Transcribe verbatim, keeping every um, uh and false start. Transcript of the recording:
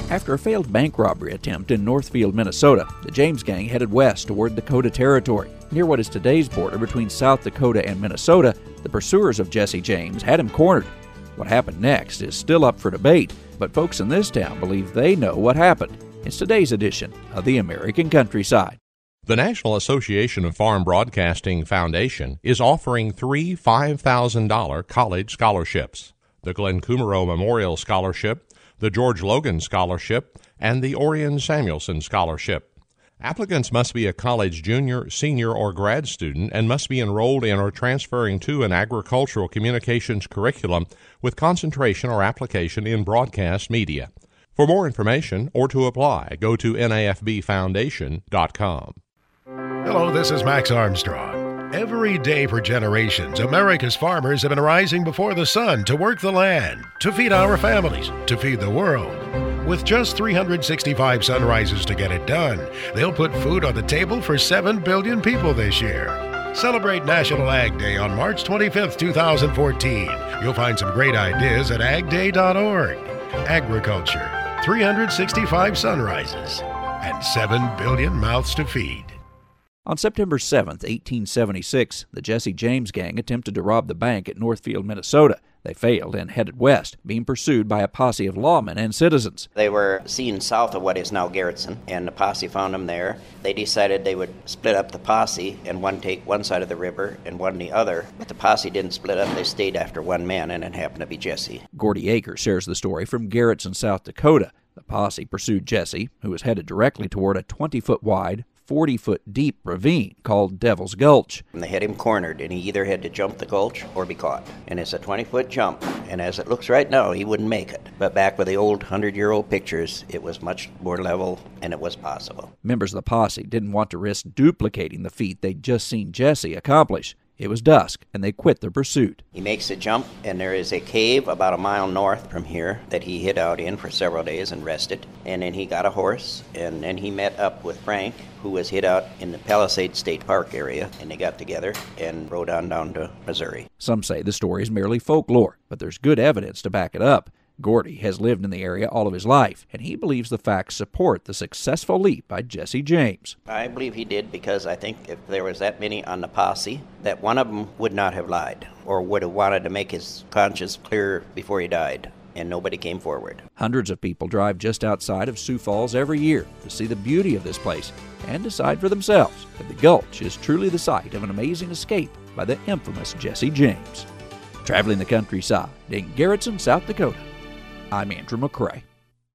After a failed bank robbery attempt in Northfield, Minnesota, the James gang headed west toward Dakota Territory. Near what is today's border between South Dakota and Minnesota, the pursuers of Jesse James had him cornered. What happened next is still up for debate, but folks in this town believe they know what happened. It's today's edition of the American Countryside. The National Association of Farm Broadcasting Foundation is offering three five thousand dollars college scholarships: the Glenn Kummerow Memorial Scholarship, the George Logan Scholarship, and the Orion Samuelson Scholarship. Applicants must be a college junior, senior, or grad student and must be enrolled in or transferring to an agricultural communications curriculum with concentration or application in broadcast media. For more information or to apply, go to N A F B foundation dot com. Hello, this is Max Armstrong. Every day for generations, America's farmers have been rising before the sun to work the land, to feed our families, to feed the world. With just three hundred sixty-five sunrises to get it done, they'll put food on the table for seven billion people this year. Celebrate National Ag Day on March twenty-fifth, two thousand fourteen. You'll find some great ideas at ag day dot org. Agriculture, three hundred sixty-five sunrises, and seven billion mouths to feed. On September seventh, eighteen seventy-six, the Jesse James gang attempted to rob the bank at Northfield, Minnesota. They failed and headed west, being pursued by a posse of lawmen and citizens. They were seen south of what is now Garrettson, and the posse found them there. They decided they would split up the posse and one take one side of the river and one the other. But the posse didn't split up. They stayed after one man, and it happened to be Jesse. Gordy Akers shares the story from Garrettson, South Dakota. The posse pursued Jesse, who was headed directly toward a twenty-foot wide, forty-foot deep ravine called Devil's Gulch. And they had him cornered, and he either had to jump the gulch or be caught. And it's a twenty-foot jump, and as it looks right now, he wouldn't make it. But back with the old hundred-year-old pictures, it was much more level, and it was possible. Members of the posse didn't want to risk duplicating the feat they'd just seen Jesse accomplish. It was dusk, and they quit their pursuit. He makes a jump, and there is a cave about a mile north from here that he hid out in for several days and rested. And then he got a horse, and then he met up with Frank, who was hid out in the Palisades State Park area, and they got together and rode on down to Missouri. Some say the story is merely folklore, but there's good evidence to back it up. Gordy has lived in the area all of his life, and he believes the facts support the successful leap by Jesse James. I believe he did because I think if there was that many on the posse, that one of them would not have lied or would have wanted to make his conscience clear before he died, and nobody came forward. Hundreds of people drive just outside of Sioux Falls every year to see the beauty of this place and decide for themselves if the Gulch is truly the site of an amazing escape by the infamous Jesse James. Traveling the countryside in Garrettson, South Dakota, I'm Andrew McCrae.